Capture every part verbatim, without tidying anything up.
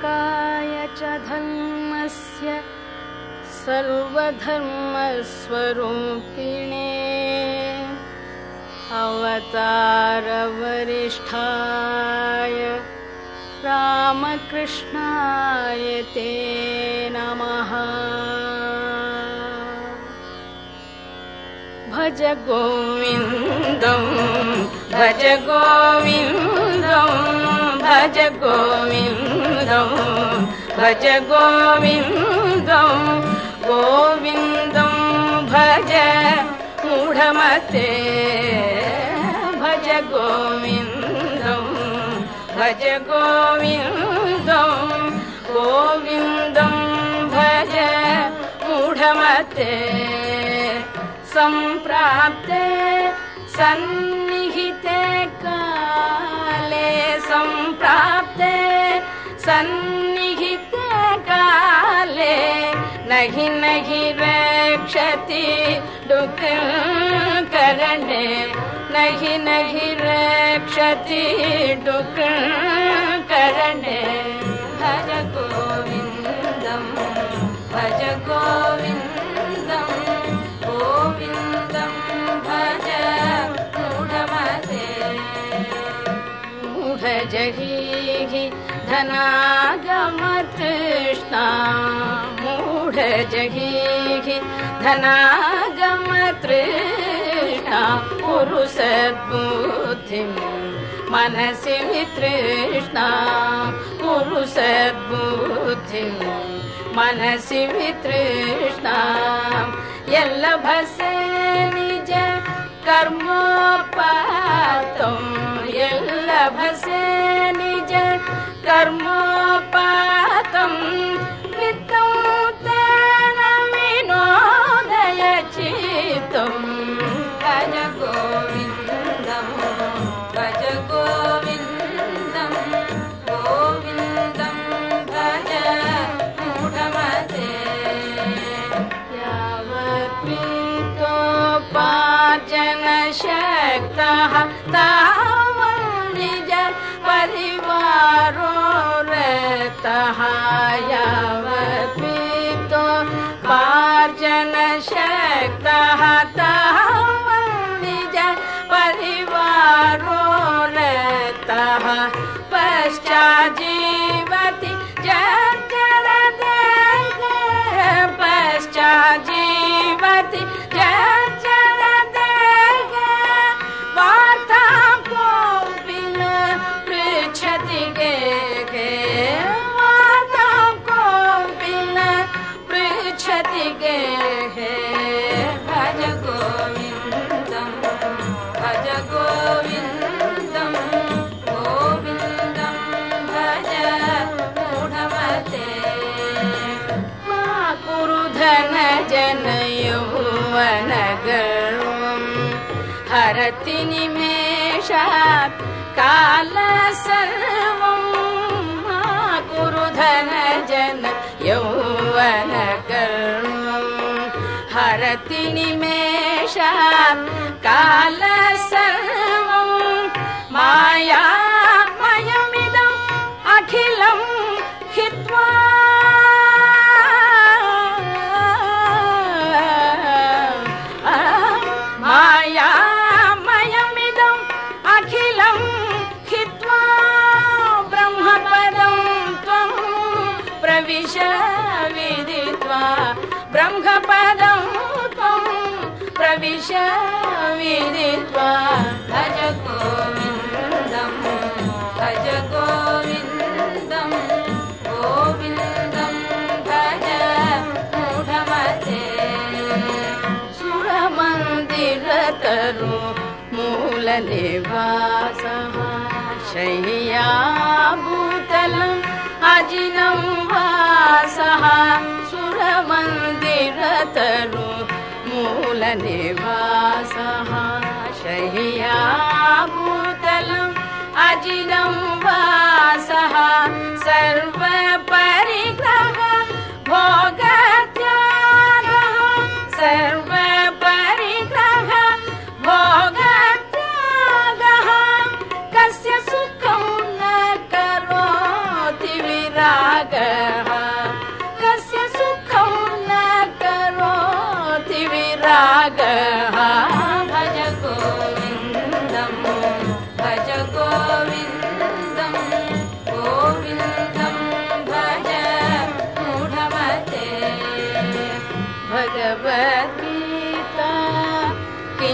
स्थापकाय च धर्मस्य सर्वधर्मस्वरूपिणे अवतारवरिष्ठाय रामकृष्णाय ते नमः। भज गोविन्दं भज गोविन्दं भज गोविन्दं भज गोविन्दं गोविन्दं भज मूढमते भज गोविन्दं भज गोविन्दं गोविन्दं भज मूढमते। सम्प्राप्ते सन्निहिते काले सम्प्राप्ते सन्निहिते काले नहि नहि रक्षति दुःखकरणे नहि नहि रक्षति दुःखकरणे। भज गोविन्दं भज गोविन्दं गोविन्दं भज मूढमते। मूढजहि धनागमतृष्णा मूढजहि धनागमतृष्णा कुरु सद्बुद्धिं मनसि वितृष्णा कुरु सद्बुद्धिं मनसि वितृष्णा। यल्लभसे निज कर्मोपातं यल्लभसे निज कर्मोपातं वित्तं तेन विनोदय चित्तं। भज गोविन्दं भज गोविन्दं गोविन्दं भज मूढमते। यावत्त्वितोपार्जनशक्तः तावत् निज परिवारो रतः यावत्त्वितोपार्जनशक्तः तावत् निज परिवारो रतः पश्चाज्जीवति जर्जरदेहे पश्चाज्जीवति जर्जरदेहे वार्तां कोऽपि न पृच्छति गेहे वार्तां कोऽपि न पृच्छति गेहे। भज गोविन्दं भज गोविन्दं गोविन्दं भज मूढमते। मा कुरु धनजन यौवनगर्वं हरति निमेषात् काल सर्वं मा कुरु धनजन यौवनगर्वं हरति निमेषात् काल सर्वं मायामयमिदम् अखिलं हित्वा मायामयमिदम् अखिलं हित्वा ब्रह्मपदं त्वं प्रविश विदित्वा ब्रह्मपदं त्वं प्रविश विदित्वा। भज गोविन्दं भज गोविन्दं गोविन्दं भज मूढमते। सुरमन्दिरतरु मूलनिवासः शय्याभूतलम् अजिनं वासः सुरमन्दिरतरु मूलनिवासः शय्याभूतलम् अजिनं वासः सर्वपरिग्रह भोगत्यागः सर्वपरिग्रह भोगत्यागः कस्य सुखं न करोति विरागः।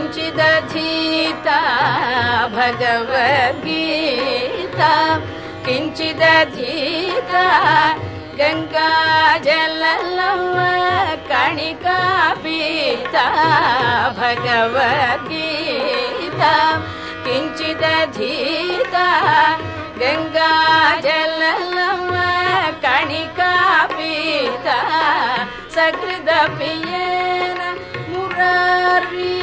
किञ्चिदधीता भगवद्गीता किञ्चिदधीता गङ्गाजललव कणिका पीता भगवद्गीता किञ्चिदधीता गङ्गाजललव कणिका पीता सकृदपि येन मुरारी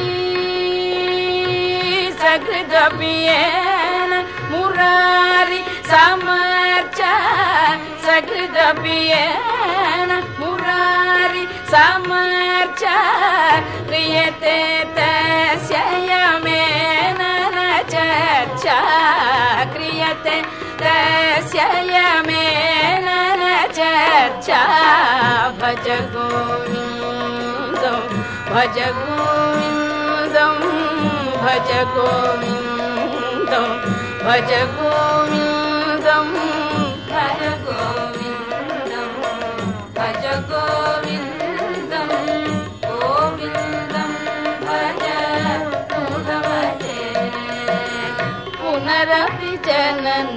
सकृदपि येन मुरारी समर्च सकृदपि येन मुरारी समर्च क्रियते तस्य यमेन न चर्चा क्रियते तस्य यमेन न चर्चा भज गोविन्दं भज गोविन्दं भज गोविन्दं भज गोविन्दं भज गोविन्दं भज गोविन्दं गोविन्दं भज मुदमते पुनरपि जननं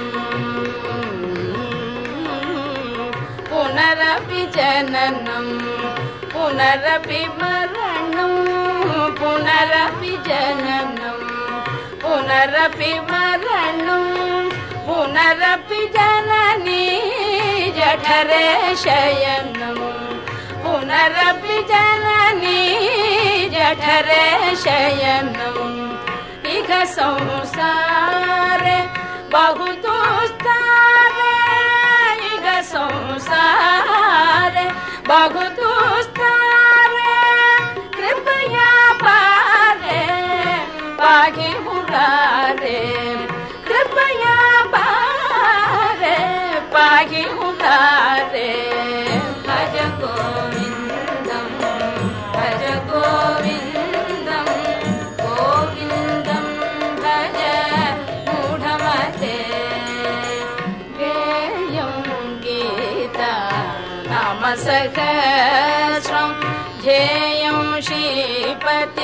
पुनरपि जननं पुनरपि मरणं पुनरपि जननं पुनरपि मरणं पुनरपि जननी जठरे शयनं पुनरपि जननी जठरे शयनं इह संसारे बहु दुस्तारे इह संसारे बहु दुस्तारे कृपया पारे पाहि मुरारे कृपया पारे पाहि मुरारे भज गोविन्दं भज गोविन्दं गोविन्दं भज मूढमते गेयं गीता नाम सहस्रं ध्येयं श्रीपति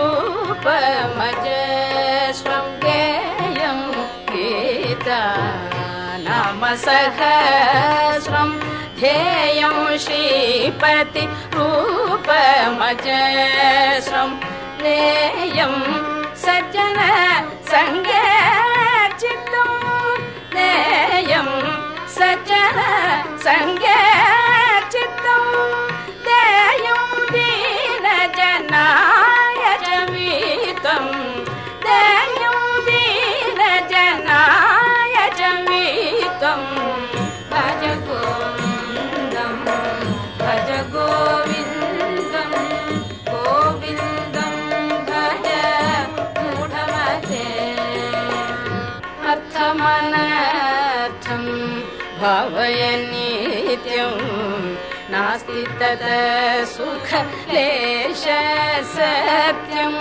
रूपमजस्रं गेयं गीता नाम सहस्रं ध्येयं श्रीपति रूपमजस्रं नेयं सज्जन संगे चित्तं नेयं सज्जन संगे चित्तं देयं दीन जनाय च वीतं देयं दीन जनाय च वीतं भज गोविन्दं भज गोविन्दं गोविन्दं भज मूढमते अर्थमनर्थं भावय नित्यं नास्ति तत् सुख लेश सत्यम्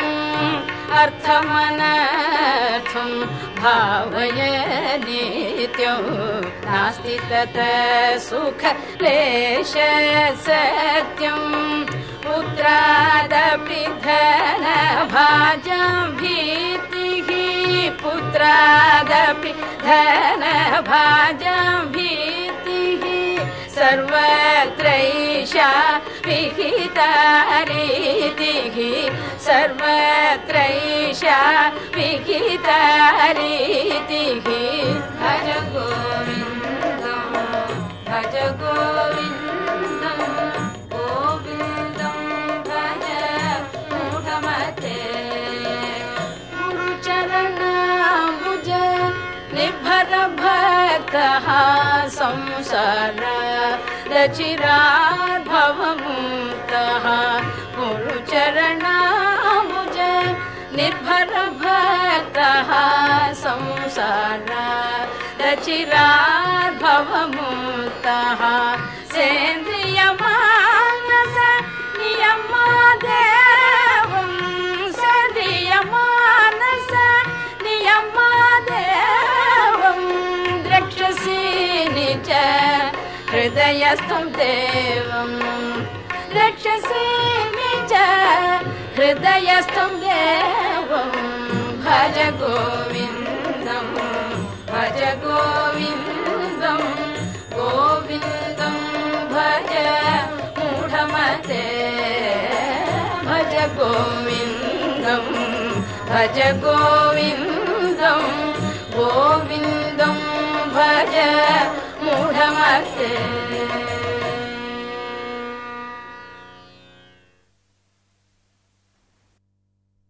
अर्थमनर्थं भावय नित्यं नास्ति तत् सुख लेश सत्यम् पुत्रादपि धनभाजं भीतिः पुत्रादपि धनभाजं भीतिः सर्वत्रैषा विहिता रीतिः सर्वत्रैषा विहिता रीतिः भज गोविन्दं भज गोविन्दं गोविन्दं भज मूढमते गुरुचरणाम्बुज निर्भर भक्तः संसार रचिरात् भवमुक्तः गुरुचरणाम्बुज निर्भर भक्तः संसार रचिरात् भवमुक्तः सेन्द्रियमानस नियमादेवं सदियमानस नियमादेवं द्रक्ष्यसि निज हृदयस्थं देवं रक्षसि निज हृदयस्थं देवं भज गोविन्दं भज गोविन्दं गोविन्दं भज मूढमते भज गोविन्दं भज गोविन्दं गोविन्दं भज मूढमते।